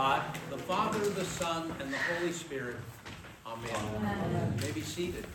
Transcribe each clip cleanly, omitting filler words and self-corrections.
God, the Father, the Son, and the Holy Spirit. Amen. Amen. You may be seated.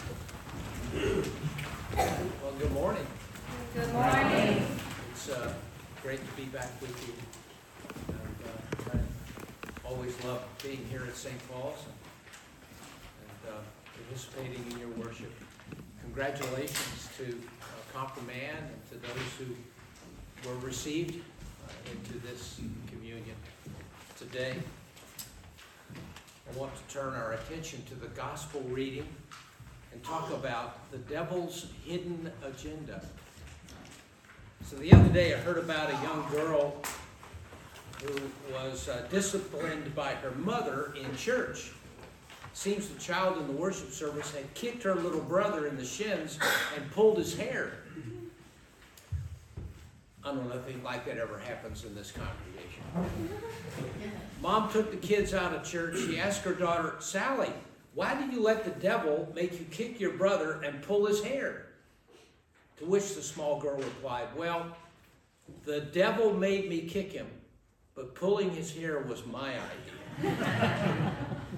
Well, good morning. Good morning. It's great to be back with you. And I always love being here at St. Paul's and participating in your worship. Congratulations to Confirmand and to those who were received into this communion today. I want to turn our attention to the gospel reading and talk about the devil's hidden agenda. So the other day I heard about a young girl who was disciplined by her mother in church. Seems the child in the worship service had kicked her little brother in the shins and pulled his hair. I don't know if anything like that ever happens in this congregation. Mom took the kids out of church. She asked her daughter, Sally, why did you let the devil make you kick your brother and pull his hair? To which the small girl replied, well, the devil made me kick him, but pulling his hair was my idea.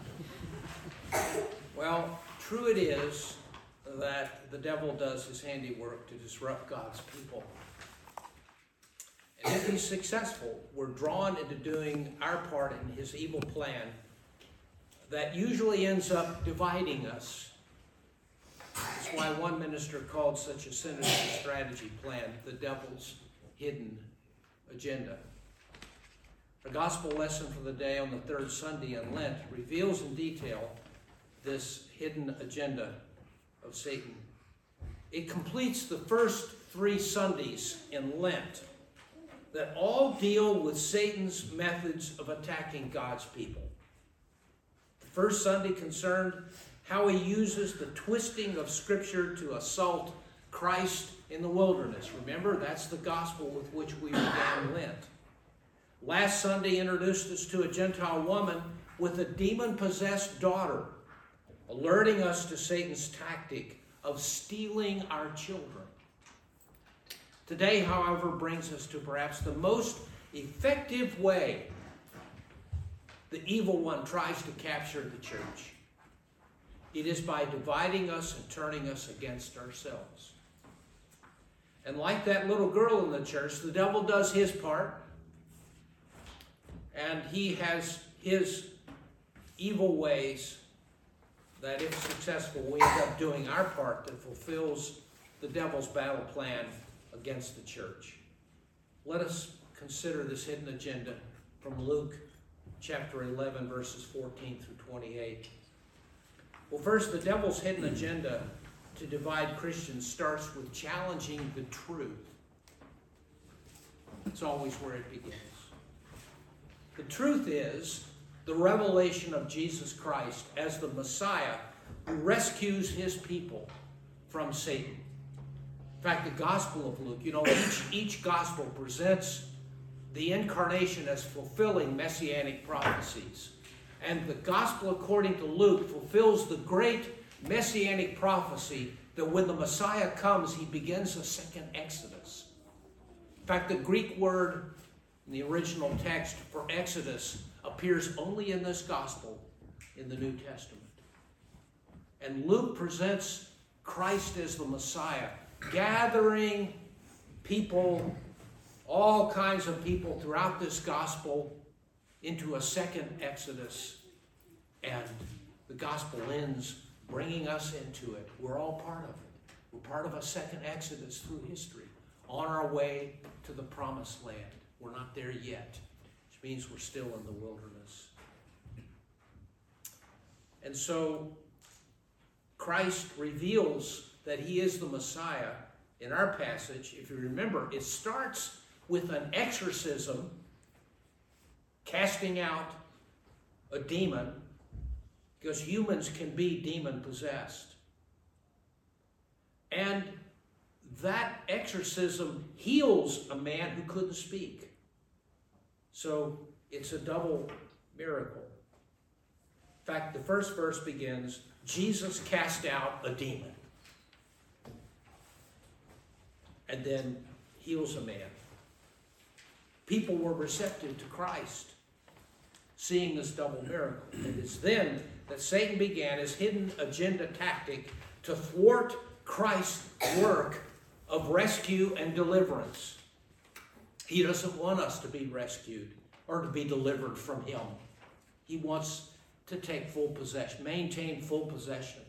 Well, true it is that the devil does his handiwork to disrupt God's people. And if he's successful, we're drawn into doing our part in his evil plan that usually ends up dividing us. That's why one minister called such a sinister strategy plan the devil's hidden agenda. Our gospel lesson for the day on the third Sunday in Lent reveals in detail this hidden agenda of Satan. It completes the first 3 Sundays in Lent that all deal with Satan's methods of attacking God's people. The first Sunday concerned how he uses the twisting of Scripture to assault Christ in the wilderness. Remember, that's the gospel with which we began Lent. Last Sunday introduced us to a Gentile woman with a demon-possessed daughter, alerting us to Satan's tactic of stealing our children. Today, however, brings us to perhaps the most effective way the evil one tries to capture the church. It is by dividing us and turning us against ourselves. And like that little girl in the church, the devil does his part, and he has his evil ways that, if successful, we end up doing our part that fulfills the devil's battle plan against the church. Let us consider this hidden agenda from Luke chapter 11, verses 14 through 28. Well, first, the devil's hidden agenda to divide Christians starts with challenging the truth. It's always where it begins. The truth is the revelation of Jesus Christ as the Messiah who rescues his people from Satan. In fact, the Gospel of Luke, each Gospel presents the incarnation as fulfilling messianic prophecies. And the Gospel according to Luke fulfills the great messianic prophecy that when the Messiah comes, he begins a second Exodus. In fact, the Greek word in the original text for Exodus appears only in this Gospel in the New Testament. And Luke presents Christ as the Messiah, gathering people, all kinds of people throughout this gospel into a second Exodus. And the gospel ends bringing us into it. We're all part of it. We're part of a second Exodus through history, on our way to the promised land. We're not there yet, which means we're still in the wilderness. And so Christ reveals that he is the Messiah in our passage. If you remember, it starts with an exorcism, casting out a demon, because humans can be demon-possessed. And that exorcism heals a man who couldn't speak. So it's a double miracle. In fact, the first verse begins, Jesus cast out a demon, and then heals a man. People were receptive to Christ. seeing this double miracle. It is then that Satan began his hidden agenda tactic to thwart Christ's work of rescue and deliverance. He doesn't want us to be rescued or to be delivered from him. He wants to take full possession, maintain full possession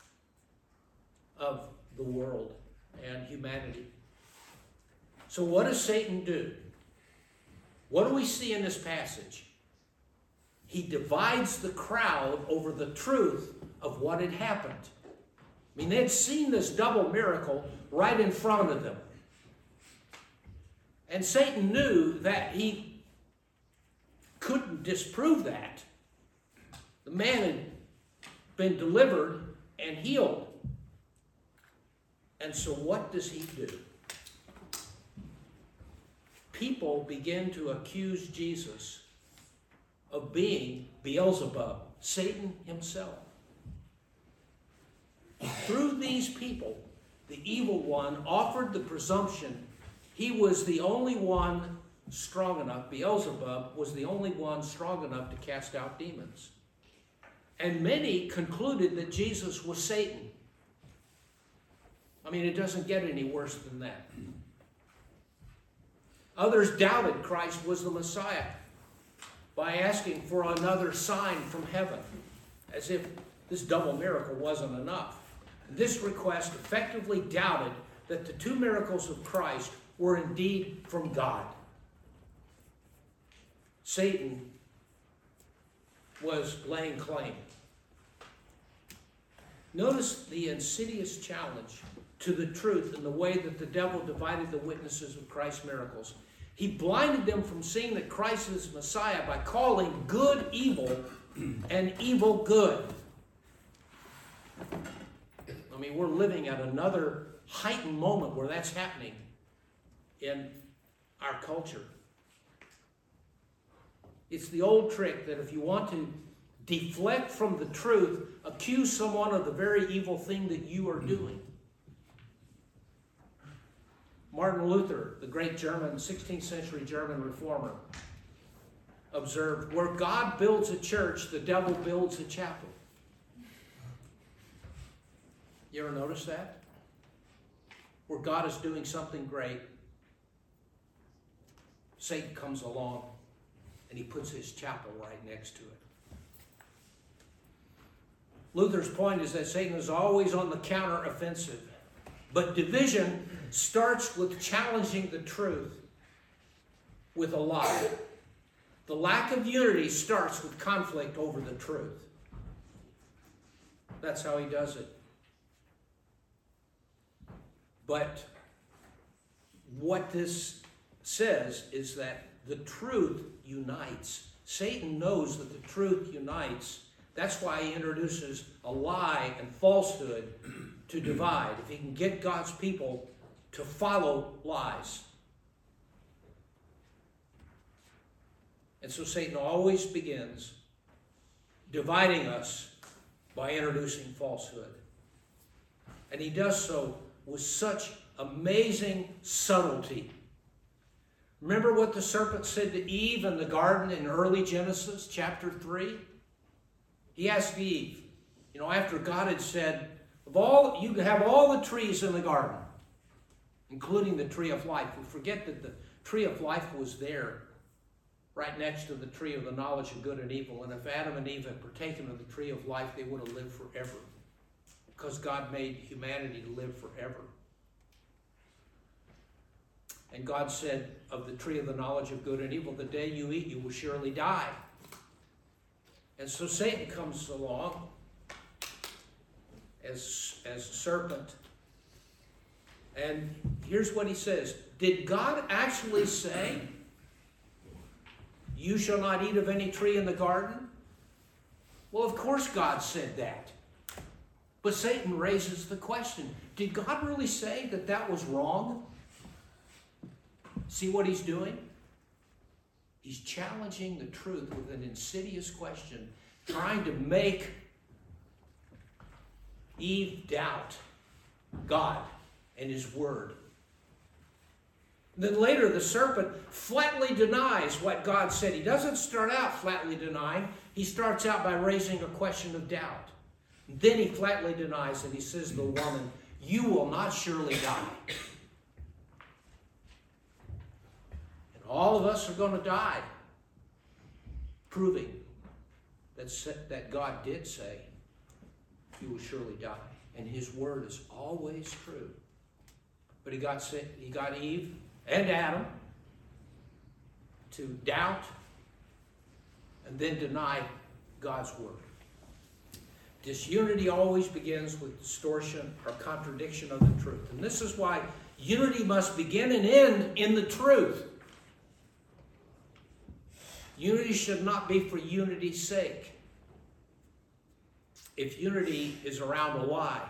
of the world and humanity. So what does Satan do? What do we see in this passage? He divides the crowd over the truth of what had happened. I mean, they'd seen this double miracle right in front of them. And Satan knew that he couldn't disprove that. The man had been delivered and healed. And so what does he do? People begin to accuse Jesus of being Beelzebub, Satan himself. Through these people, the evil one offered the presumption he was the only one strong enough, Beelzebub was the only one strong enough to cast out demons. And many concluded that Jesus was Satan. I mean, it doesn't get any worse than that. Others doubted Christ was the Messiah by asking for another sign from heaven, as if this double miracle wasn't enough. This request effectively doubted that the two miracles of Christ were indeed from God. Satan was laying claim. Notice the insidious challenge to the truth in the way that the devil divided the witnesses of Christ's miracles. He blinded them from seeing that Christ is Messiah by calling good evil and evil good. I mean, we're living at another heightened moment where that's happening in our culture. It's the old trick that if you want to deflect from the truth, accuse someone of the very evil thing that you are doing. Martin Luther, the great German, 16th century German reformer, observed, where God builds a church, the devil builds a chapel. You ever notice that? Where God is doing something great, Satan comes along and he puts his chapel right next to it. Luther's point is that Satan is always on the counteroffensive. But division starts with challenging the truth with a lie. The lack of unity starts with conflict over the truth. That's how he does it. But what this says is that the truth unites. Satan knows that the truth unites. That's why he introduces a lie and falsehood to divide. If he can get God's people to follow lies. And so Satan always begins dividing us by introducing falsehood. And he does so with such amazing subtlety. Remember what the serpent said to Eve in the garden in early Genesis chapter 3? He asked Eve, after God had said, you can have all the trees in the garden, including the tree of life. We forget that the tree of life was there, right next to the tree of the knowledge of good and evil. And if Adam and Eve had partaken of the tree of life, they would have lived forever, because God made humanity to live forever. And God said, of the tree of the knowledge of good and evil, the day you eat, you will surely die. And so Satan comes along as a serpent. And here's what he says. Did God actually say, you shall not eat of any tree in the garden? Well, of course God said that. But Satan raises the question, did God really say that that was wrong? See what he's doing? He's challenging the truth with an insidious question, trying to make Eve doubt God and his word. Then later the serpent flatly denies what God said. He doesn't start out flatly denying. He starts out by raising a question of doubt. Then he flatly denies it. He says to the woman, "You will not surely die." And all of us are going to die, proving that God did say, "You will surely die." And his word is always true. But he got Eve and Adam to doubt and then deny God's word. Disunity always begins with distortion or contradiction of the truth. And this is why unity must begin and end in the truth. Unity should not be for unity's sake. If unity is around a lie.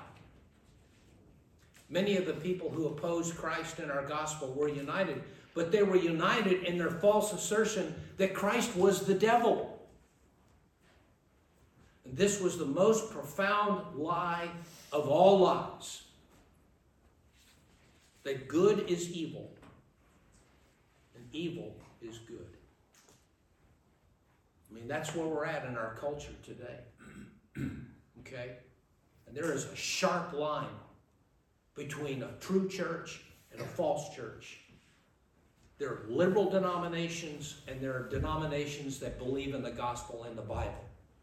Many of the people who opposed Christ in our gospel were united, but they were united in their false assertion that Christ was the devil. And this was the most profound lie of all lies. That good is evil, and evil is good. I mean, that's where we're at in our culture today. Okay? And there is a sharp line between a true church and a false church. There are liberal denominations, and there are denominations that believe in the gospel and the Bible.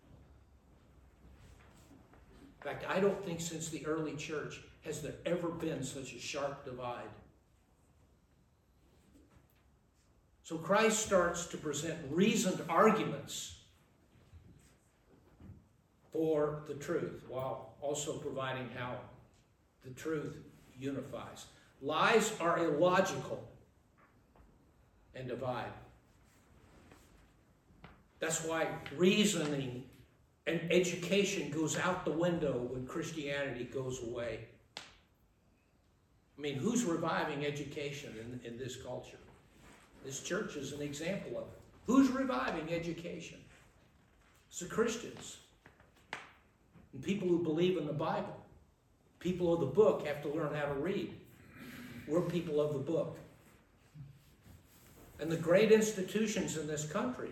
In fact, I don't think since the early church has there ever been such a sharp divide. So Christ starts to present reasoned arguments for the truth, while also providing how the truth unifies. Lies are illogical and divide. That's why reasoning and education goes out the window when Christianity goes away. I mean, who's reviving education in this culture? This church is an example of it. Who's reviving education? It's the Christians. And people who believe in the Bible. People of the book have to learn how to read. We're people of the book. And the great institutions in this country,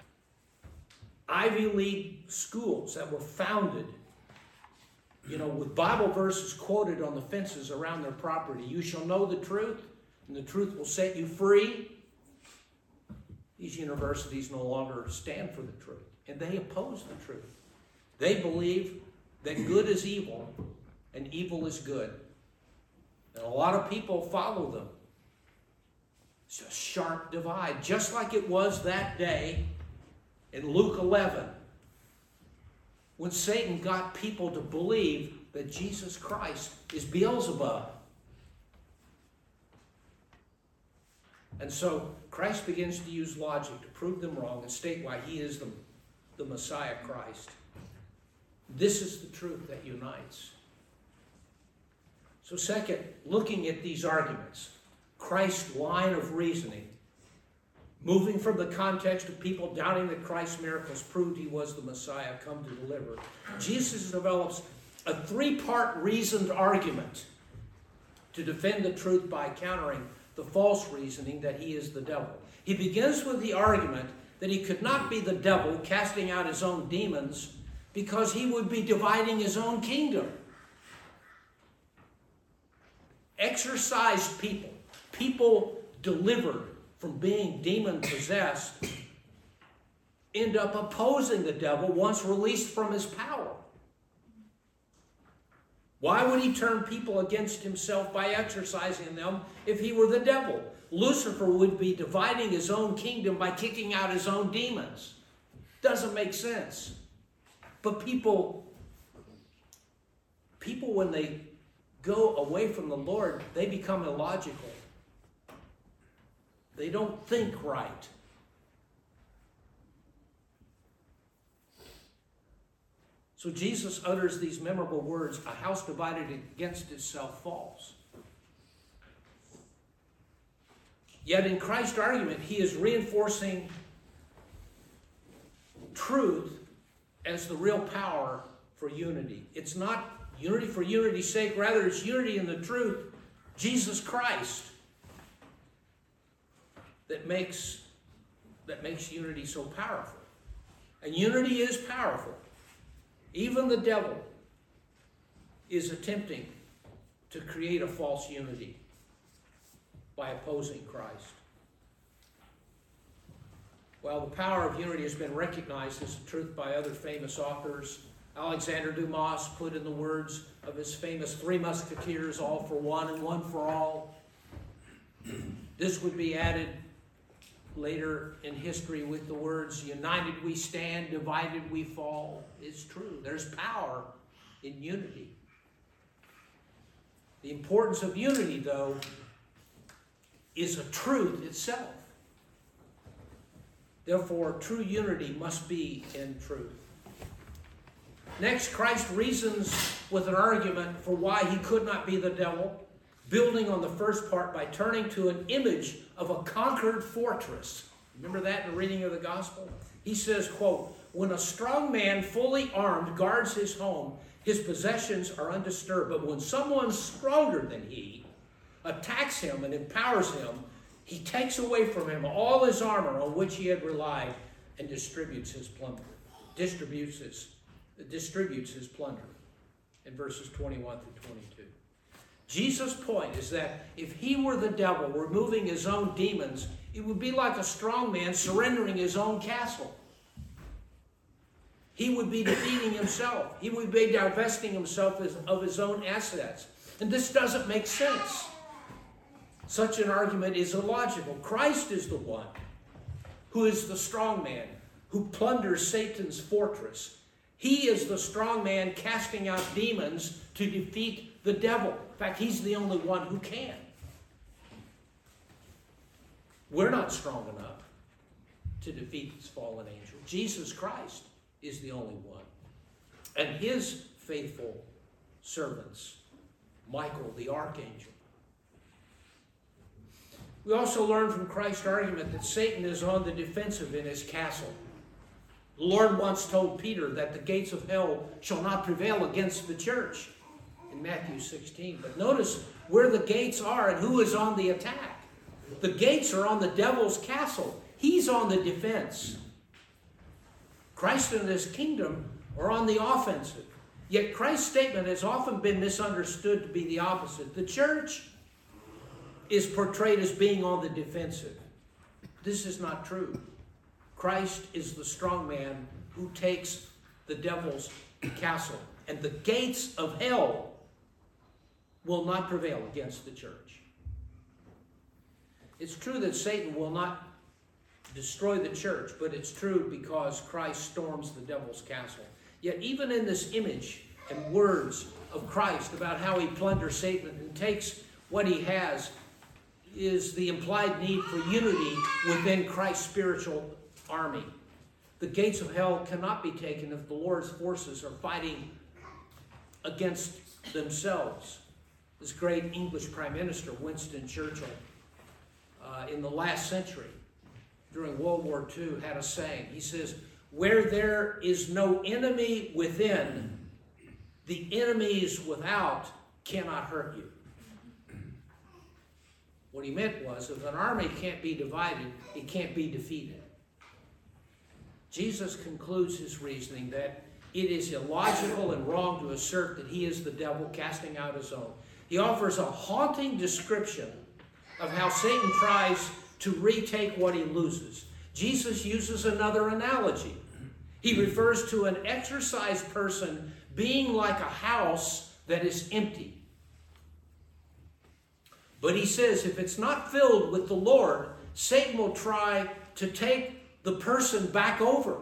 Ivy League schools that were founded, with Bible verses quoted on the fences around their property. You shall know the truth, and the truth will set you free. These universities no longer stand for the truth, and they oppose the truth. They believe that good is evil, and evil is good. And a lot of people follow them. It's a sharp divide, just like it was that day in Luke 11, when Satan got people to believe that Jesus Christ is Beelzebub. And so Christ begins to use logic to prove them wrong and state why he is the Messiah Christ. This is the truth that unites. So second, looking at these arguments, Christ's line of reasoning, moving from the context of people doubting that Christ's miracles proved he was the Messiah come to deliver, Jesus develops a three-part reasoned argument to defend the truth by countering the false reasoning that he is the devil. He begins with the argument that he could not be the devil casting out his own demons because he would be dividing his own kingdom. Exorcised people delivered from being demon-possessed, end up opposing the devil once released from his power. Why would he turn people against himself by exorcising them if he were the devil? Lucifer would be dividing his own kingdom by kicking out his own demons. Doesn't make sense. But people when they go away from the Lord, they become illogical. They don't think right. So Jesus utters these memorable words, "A house divided against itself falls." Yet in Christ's argument, he is reinforcing truth as the real power for unity. It's not unity for unity's sake, rather it's unity in the truth, Jesus Christ. that makes unity so powerful. And unity is powerful. Even the devil is attempting to create a false unity by opposing Christ. Well, the power of unity has been recognized as a truth by other famous authors. Alexander Dumas put in the words of his famous Three Musketeers, all for one and one for all. This would be added later in history with the words, united we stand, divided we fall. It's true. There's power in unity. The importance of unity, though, is a truth itself. Therefore, true unity must be in truth. Next, Christ reasons with an argument for why he could not be the devil, building on the first part by turning to an image of a conquered fortress. Remember that in the reading of the gospel? He says, quote, when a strong man fully armed guards his home, his possessions are undisturbed. But when someone stronger than he attacks him and empowers him, he takes away from him all his armor on which he had relied and distributes his plunder. Distributes his plunder in verses 21 through 22. Jesus' point is that if he were the devil removing his own demons, it would be like a strong man surrendering his own castle. He would be defeating himself. He would be divesting himself of his own assets. And this doesn't make sense. Such an argument is illogical. Christ is the one who is the strong man, who plunders Satan's fortress. He is the strong man casting out demons to defeat the devil. In fact, he's the only one who can. We're not strong enough to defeat this fallen angel. Jesus Christ is the only one. And his faithful servants, Michael the archangel. We also learn from Christ's argument that Satan is on the defensive in his castle. The Lord once told Peter that the gates of hell shall not prevail against the church in Matthew 16. But notice where the gates are and who is on the attack. The gates are on the devil's castle. He's on the defense. Christ and his kingdom are on the offensive. Yet Christ's statement has often been misunderstood to be the opposite. The church is portrayed as being on the defensive. This is not true. Christ is the strong man who takes the devil's castle. And the gates of hell will not prevail against the church. It's true that Satan will not destroy the church, but it's true because Christ storms the devil's castle. Yet even in this image and words of Christ about how he plunders Satan and takes what he has, is the implied need for unity within Christ's spiritual army. The gates of hell cannot be taken if the Lord's forces are fighting against themselves. This great English Prime Minister, Winston Churchill, in the last century, during World War II, had a saying. He says, where there is no enemy within, the enemies without cannot hurt you. What he meant was, if an army can't be divided, it can't be defeated. Jesus concludes his reasoning that it is illogical and wrong to assert that he is the devil casting out his own. He offers a haunting description of how Satan tries to retake what he loses. Jesus uses another analogy. He refers to an exercised person being like a house that is empty. But he says if it's not filled with the Lord, Satan will try to take the person back over.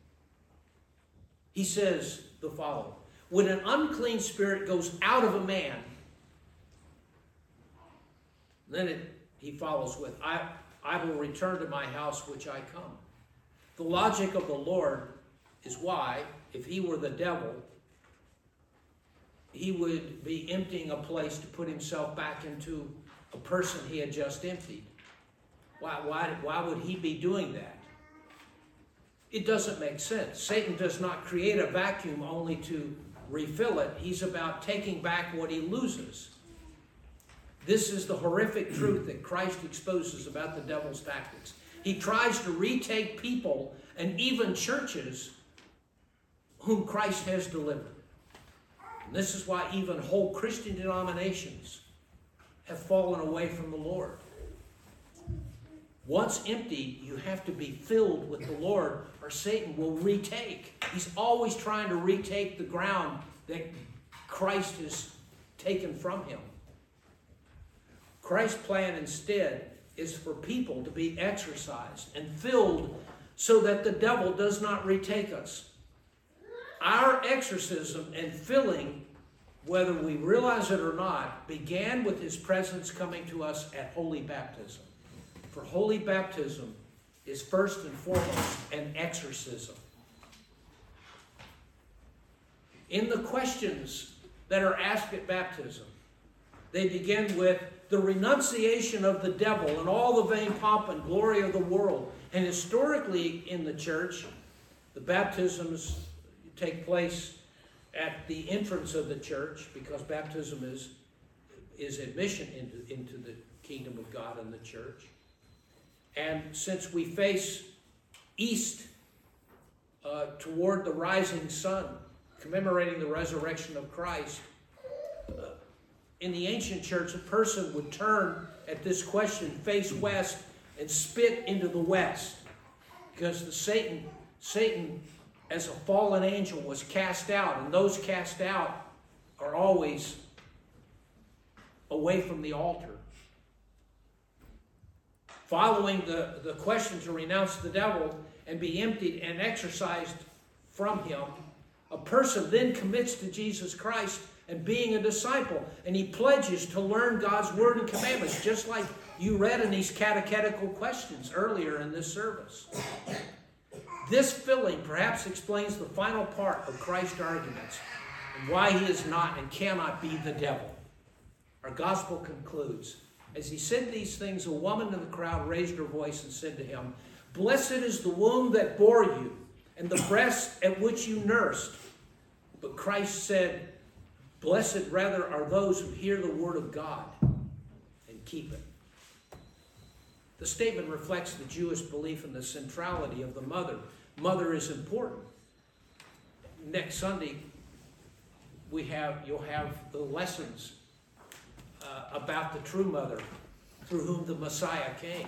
He says the following: when an unclean spirit goes out of a man, then he follows with, I will return to my house which I come. The logic of the Lord is why, if he were the devil, he would be emptying a place to put himself back into a person he had just emptied. Why would he be doing that? It doesn't make sense. Satan does not create a vacuum only to refill it. He's about taking back what he loses. This is the horrific truth that Christ exposes about the devil's tactics. He tries to retake people and even churches whom Christ has delivered. And this is why even whole Christian denominations have fallen away from the Lord. Once emptied, you have to be filled with the Lord, or Satan will retake. He's always trying to retake the ground that Christ has taken from him. Christ's plan instead is for people to be exercised and filled so that the devil does not retake us. Our exorcism and filling, whether we realize it or not, began with his presence coming to us at holy baptism. For holy baptism is first and foremost an exorcism. In the questions that are asked at baptism, they begin with the renunciation of the devil and all the vain pomp and glory of the world. And historically in the church, the baptisms take place at the entrance of the church, because baptism is admission into the kingdom of God and the church. And since we face east toward the rising sun, commemorating the resurrection of Christ, in the ancient church, a person would turn at this question, face west, and spit into the west. Because Satan, as a fallen angel, was cast out, and those cast out are always away from the altar. Following the question to renounce the devil and be emptied and exorcised from him, a person then commits to Jesus Christ and being a disciple, and he pledges to learn God's word and commandments, just like you read in these catechetical questions earlier in this service. This filling perhaps explains the final part of Christ's arguments and why he is not and cannot be the devil. Our gospel concludes, as he said these things, a woman in the crowd raised her voice and said to him, "Blessed is the womb that bore you, and the breast at which you nursed." But Christ said, "Blessed rather are those who hear the word of God and keep it." The statement reflects the Jewish belief in the centrality of the mother. Mother is important. Next Sunday, you'll have the lessons about the true mother through whom the Messiah came.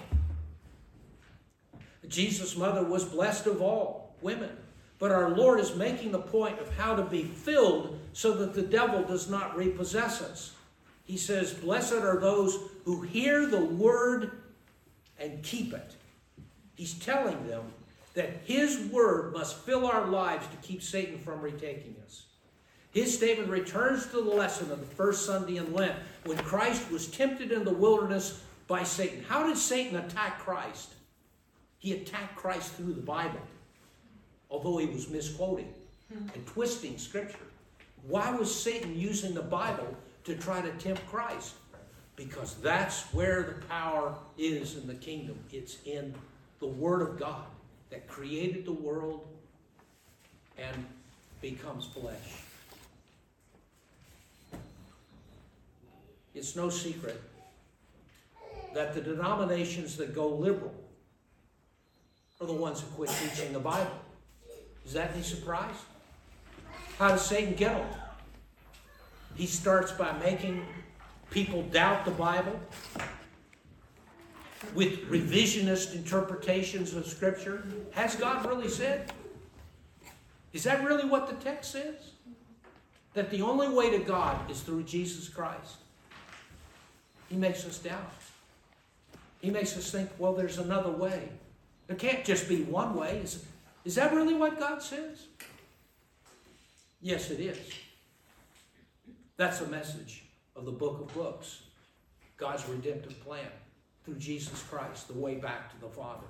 Jesus' mother was blessed of all women. But our Lord is making the point of how to be filled so that the devil does not repossess us. He says, "Blessed are those who hear the word and keep it." He's telling them that his word must fill our lives to keep Satan from retaking us. His statement returns to the lesson of the first Sunday in Lent, when Christ was tempted in the wilderness by Satan. How did Satan attack Christ? He attacked Christ through the Bible, although he was misquoting and twisting Scripture. Why was Satan using the Bible to try to tempt Christ? Because that's where the power is in the kingdom. It's in the Word of God that created the world and becomes flesh. It's no secret that the denominations that go liberal are the ones who quit teaching the Bible. Is that any surprise? How does Satan get them? He starts by making people doubt the Bible with revisionist interpretations of Scripture. Has God really said? Is that really what the text says? That the only way to God is through Jesus Christ. He makes us doubt. He makes us think, well, there's another way. There can't just be one way. Is that really what God says? Yes, it is. That's the message of the book of books. God's redemptive plan through Jesus Christ, the way back to the Father.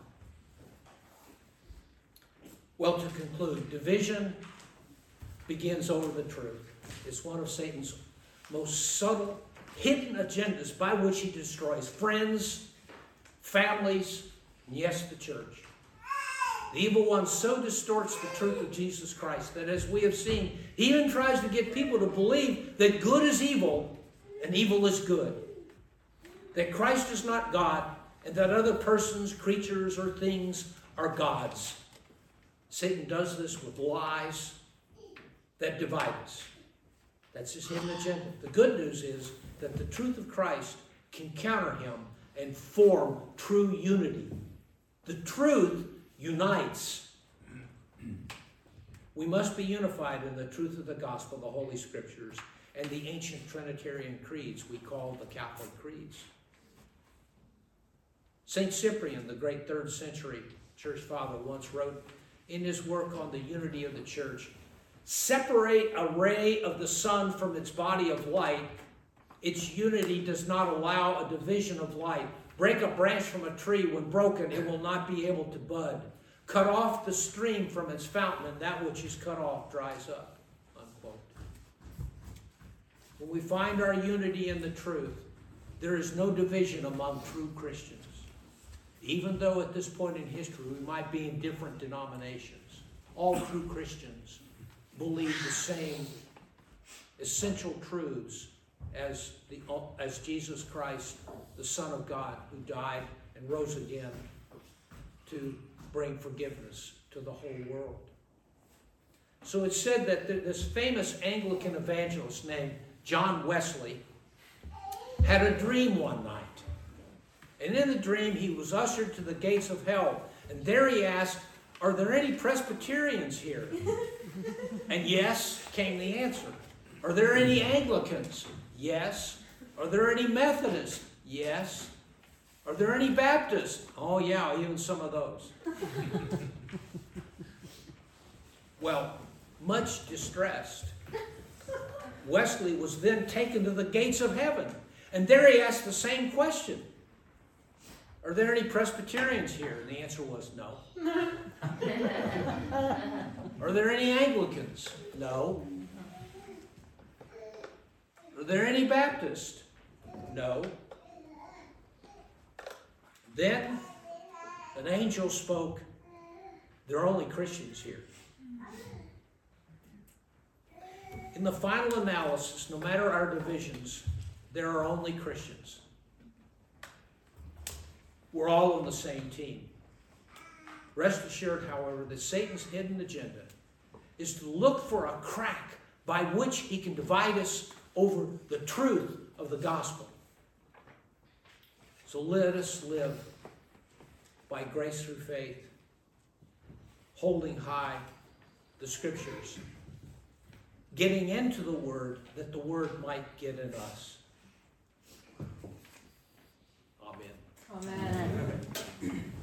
Well, to conclude, division begins over the truth. It's one of Satan's most subtle, hidden agendas by which he destroys friends, families, and yes, the church. The evil one so distorts the truth of Jesus Christ that, as we have seen, he even tries to get people to believe that good is evil and evil is good. that Christ is not God, and that other persons, creatures, or things are gods. Satan does this with lies that divide us. That's his hidden agenda. The good news is that the truth of Christ can counter him and form true unity. The truth unites. We must be unified in the truth of the gospel, the Holy Scriptures, and the ancient Trinitarian creeds we call the Catholic creeds. St. Cyprian, the great 3rd century church father, once wrote in his work on the unity of the church, "Separate a ray of the sun from its body of light, its unity does not allow a division of light. Break a branch from a tree, when broken, it will not be able to bud. Cut off the stream from its fountain, and that which is cut off dries up." Unquote. When we find our unity in the truth, there is no division among true Christians. Even though at this point in history we might be in different denominations, all true Christians believe the same essential truths as Jesus Christ, the Son of God, who died and rose again to bring forgiveness to the whole world. So it's said that this famous Anglican evangelist named John Wesley had a dream one night. And in the dream, he was ushered to the gates of hell. And there he asked, "Are there any Presbyterians here?" And yes, came the answer. "Are there any Anglicans?" Yes. "Are there any Methodists?" Yes. "Are there any Baptists?" Oh yeah, even some of those. Well, much distressed, Wesley was then taken to the gates of heaven. And there he asked the same question. "Are there any Presbyterians here?" And the answer was no. "Are there any Anglicans?" No. "Are there any Baptists?" No. Then an angel spoke, "There are only Christians here." In the final analysis, no matter our divisions, there are only Christians. We're all on the same team. Rest assured, however, that Satan's hidden agenda is to look for a crack by which he can divide us over the truth of the gospel. So let us live by grace through faith, holding high the Scriptures, getting into the Word that the Word might get in us. Amen. Amen.